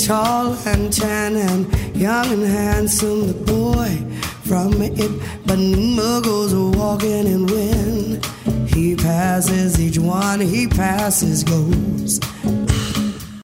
tall and tan and young and handsome, the boy from Ipanema goes walking, and when he passes each one he passes goes